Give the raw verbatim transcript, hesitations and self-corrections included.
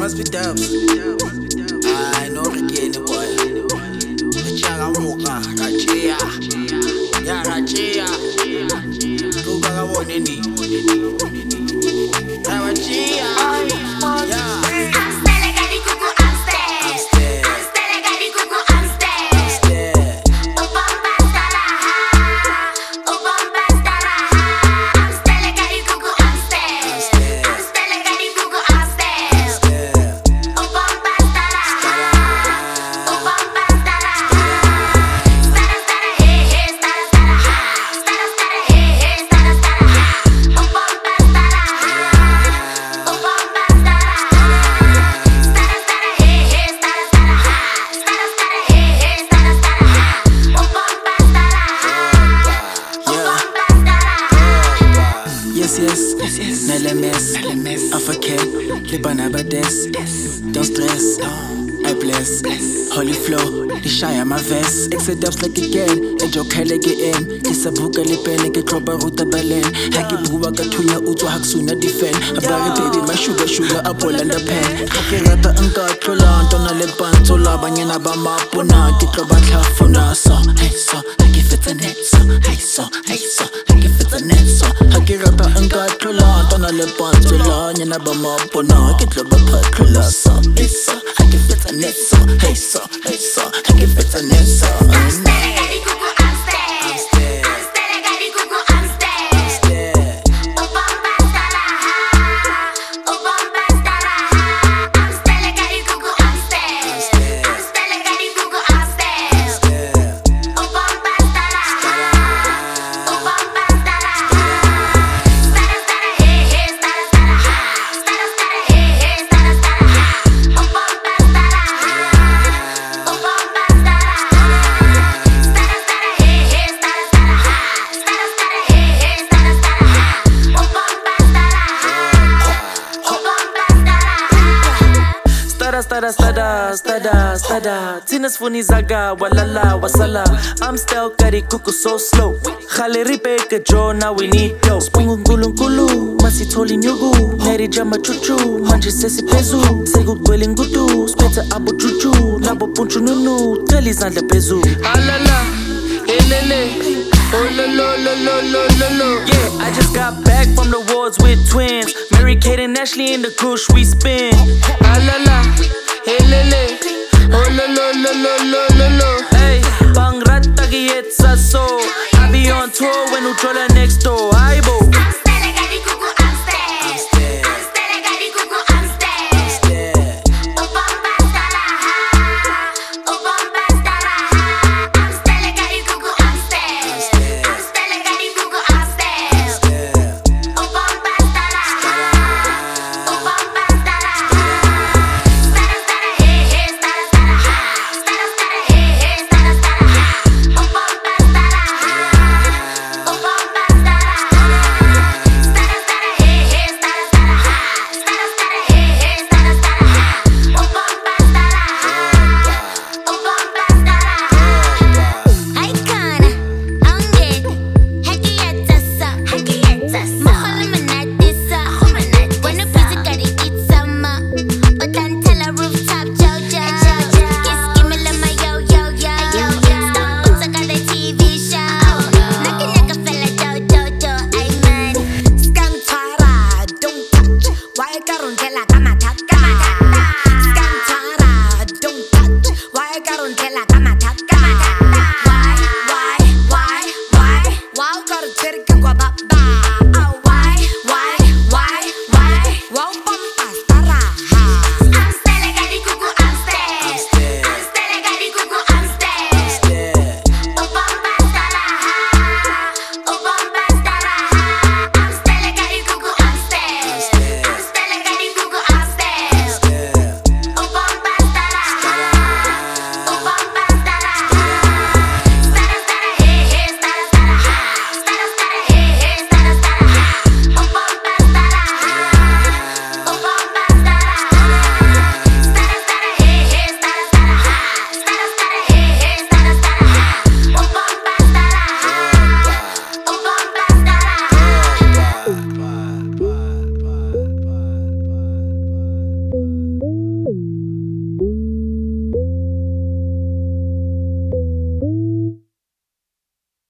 must be dubs. I know the game, boy. The chaga mocha, Rachia. Yeah, Rachia. Kuka woneni. Rachia. Yeah. Yes, yes, yes, no lemmes, I forget, Libana Bades, don't stress, I bless, holy flow, the shy on my vest, exit ups like again, a joke like in, it's a book, a lipen, a drop a ruta balen, Haki Buwa Katuya Uto Haksuna defend, a berry baby, my sugar, sugar, a ball and a pen, Haki Rata and God, Trola, Donna Lepan, Tola, Banyana Bama, Puna, Kitro Batlafuna, so, hey, so, I give it a net, so, hey, so, hey, so, I give it a net, so, Haki Rata and God, Trola, Donna Lepan, Tola, Yana Bama, Puna, Kitro Batlafuna, so, hey, so, I give it a net, so, hey, so, hey, so, I give it a net, so, Stada, stada, stada, stada. Tinas funizaga, walala, wasala. I'm still kari kuku so slow. Khale ripe ka jo, now we need dough. Spungun gulung gulu, masi toli nyugu. Neri jama chuchu, manji sesi pezu. Segu gwelin gudu, speta abu chuchu. Nabo punchu nunu, teli zanda pezu. Alala, elele. Oh lo lo lo lo lo lo lo. Yeah, I just got back from the wards with twins. Mary Kate and Ashley in the kush we spin. Ah la la, hey lele. Oh lo lo lo lo lo lo lo. Hey, bang rata giyetsa so. I be on tour when Ujola next door.